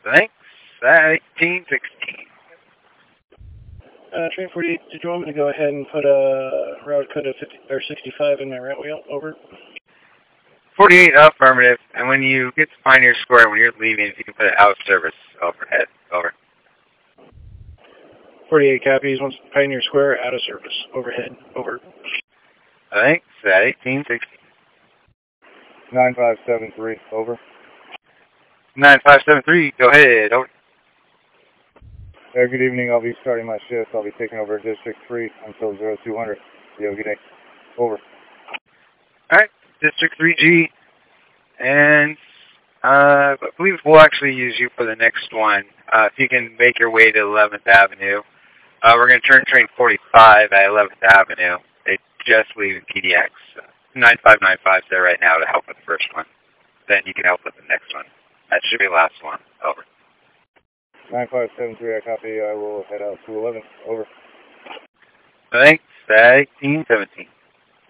Thanks. 1816. Train 48, did you want me to go ahead and put a route code of 50 or 65 in my route wheel? Over. 48 affirmative. And when you get to Pioneer Square, when you're leaving, if you can put it out of service overhead. Over. 48 copies. Once Pioneer Square, out of service. Overhead. Over. Thanks. 1816. 9573. Over. 9573. Go ahead. Over. Good evening. I'll be starting my shift. I'll be taking over District 3 until 0200. You have a good day. Over. All right. District 3G. And I believe we'll actually use you for the next one. If you can make your way to 11th Avenue. We're going to turn train 45 at 11th Avenue. They just leave PDX. 9595's there right now to help with the first one. Then you can help with the next one. That should be the last one. Over. 9573, I copy. I will head out to 11. Over. Thanks. 1817.